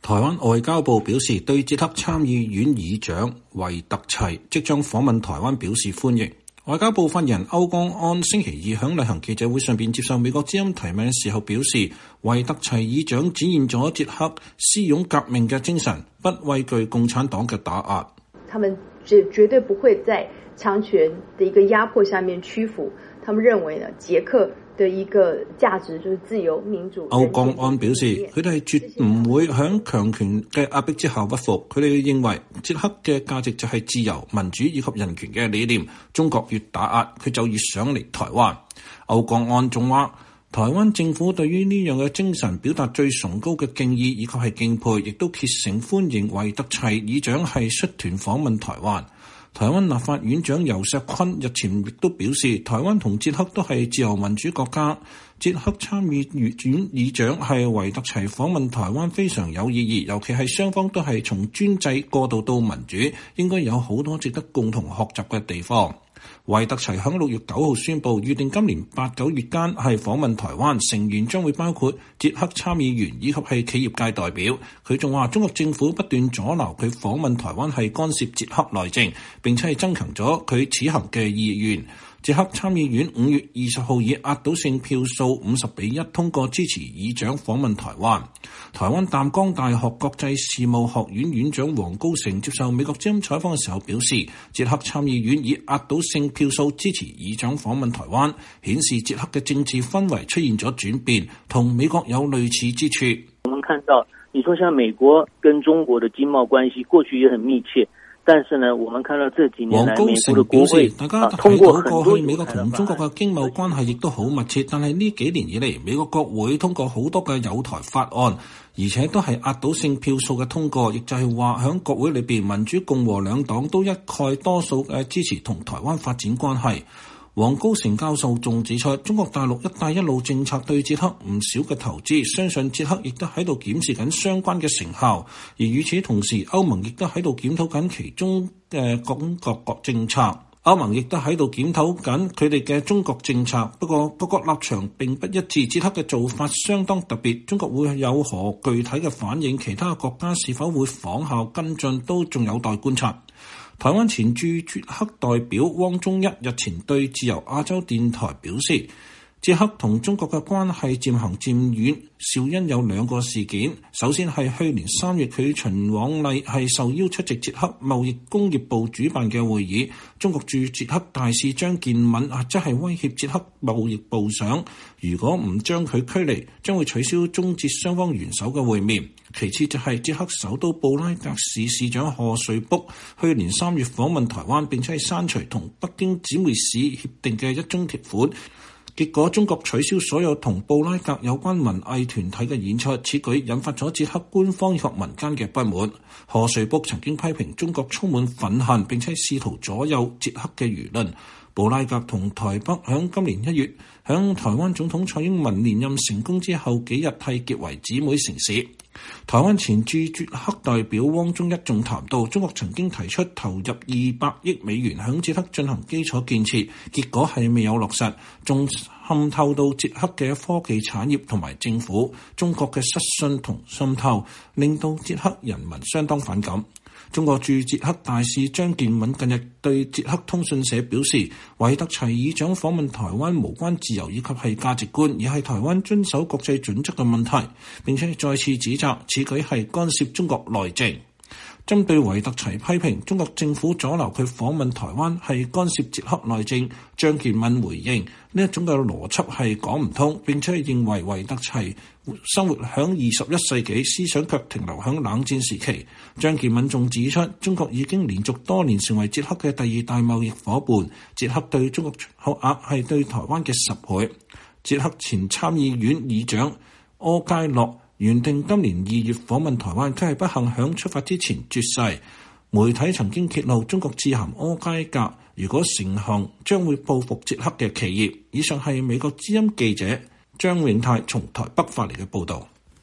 台灣外交部表示，對捷克參議院議長維特齊即將訪問台灣表示歡迎。外交部發言人歐江安星期二喺例行記者會上邊接受美國之音提問嘅時候表示，維特齊議長展現咗捷克施勇革命嘅精神，不畏懼共產黨嘅打壓。 他們絕對不會在強權的一個壓迫下面屈服。他們認為呢，捷克的一個價值就是自由、民主。 歐江安表示，佢哋係絕唔會響強權嘅壓迫之下屈服。佢哋認為捷克嘅價值就係自由、民主以及人權嘅理念。中國越打壓，佢就越想嚟台灣。歐江安仲話，台灣政府對於呢樣嘅精神表達最崇高嘅敬意以及係敬佩，亦都竭誠歡迎維特齊議長係率團訪問台灣。台灣立法院長游錫堃日前亦都表示，台灣同捷克都係自由民主國家。捷克參議院議長係維特齊訪問台灣非常有意義，尤其係雙方都係從專制過渡到民主，應該有好多值得共同學習嘅地方。維特齊喺6月9號宣布，預定今年8、9月間係訪問台灣，成員將會包括捷克參議員以及係企業界代表。佢仲話，中國政府不斷阻撓佢訪問台灣係干涉捷克內政，並且係增強咗佢此行嘅意願。捷克參議院5月20號以壓倒性票數50-1通過支持議長訪問台灣。台灣淡江大學國際事務學院院長黃高成接受美國之音採訪嘅時候表示，捷克參議院以壓倒性票數支持議長訪問台灣，顯示捷克嘅政治氛圍出現咗轉變，同美國有類似之處。 我們看到，你說像美國跟中國的經貿關係過去也很密切。但是呢，我們看到這幾年來，美國的國會大家睇到過去美國同中國嘅經貿關係亦都好密切，但係呢幾年以嚟，美國國會通過好多嘅友台法案，而且都係壓倒性票數嘅通過，亦就係話喺國會裏邊，民主共和兩黨都一概多數嘅支持同台灣發展關係。黃高成教授仲指出，中國大陸一帶一路政策對捷克唔少嘅投資，相信捷克亦都喺度檢視緊相關嘅成效。而與此同時，歐盟亦都喺度檢討緊其中嘅中國政策。歐盟亦都喺度檢討緊佢哋嘅中國政策，不過各國立場並不一致。捷克嘅做法相當特別，中國會有何具體嘅反應，其他國家是否會仿效跟進，都仲有待觀察。台灣前駐捷克代表汪忠一日前對自由亞洲電台表示，捷克同中國嘅關係漸行漸遠，肇因有2個事件。首先係去年3月佢循往例係受邀出席捷克貿易工業部主辦嘅會議，中國駐捷克大使張建敏即係威脅捷克貿易部長，如果唔將佢驅離，將會取消中捷雙方元首嘅會面。其次就係捷克首都布拉格市市長賀瑞卜去年3月訪問台灣，並且係刪除同北京姊妹市協定嘅一宗條款。結果中國取消所有同布拉格有關文藝團體嘅演出，此舉引發咗捷克官方及民間嘅不滿。賀瑞卜曾經批評中國充滿憤恨，並且試圖左右捷克嘅輿論。布拉格同台北響今年1月響台灣總統蔡英文連任成功之後幾日締結為姊妹城市。台灣前駐捷克代表汪忠一仲談到，中國曾經提出投入200億美元響捷克進行基礎建設，結果係未有落實，仲滲透到捷克嘅科技產業同埋政府。中國嘅失信同滲透令到捷克人民相當反感。中國駐捷克大使張建敏近日對捷克通訊社表示，維特齊議長訪問台灣無關自由以及係價值觀，而係台灣遵守國際準則嘅問題，並且再次指責此舉係干涉中國內政。針對維特齊批評中國政府阻撓佢訪問台灣係干涉捷克內政，張建敏回應呢一種嘅邏輯係講唔通，並且認為維特齊生活響21世紀，思想卻停留響冷戰時期。張建敏仲指出，中國已經連續多年成為捷克嘅第2大貿易夥伴，捷克對中國出口額係對台灣嘅10倍。捷克前參議院議長柯佳洛原定今年2月訪問台灣，卻係不幸響出發之前絕世。媒體曾經揭露中國致函柯佳洛，如果成行將會報復捷克嘅企業。以上係美國之音記者張永泰從台北發嚟嘅報導。